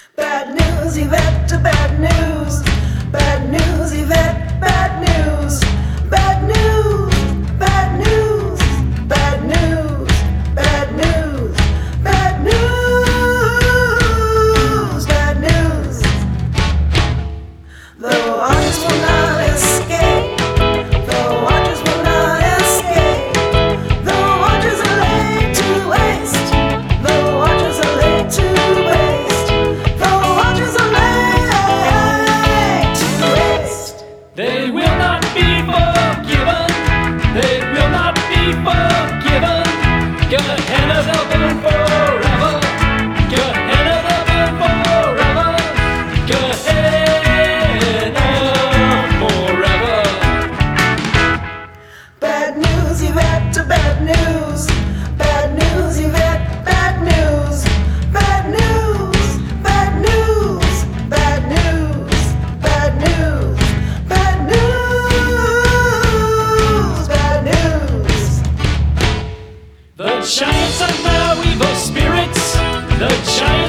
Bad news, Yvette, bad news. Bad news, Yvette, bad news. Bad news, bad news, bad news, bad news, bad news, bad news. The waters will not escape. The waters will not escape. The waters are laid to waste. The waters are laid to waste. The waters are laid to waste. They will not be forgiven. They will not be forgiven. Gehenna they'll burn forever. Gehenna they'll burn forever. Gehenna forever. Bad news, Yvette, bad news. Bad news, Yvette, bad news. Bad news, bad news, bad news, bad news, bad news, bad news. The giants are now evil spirits. The giants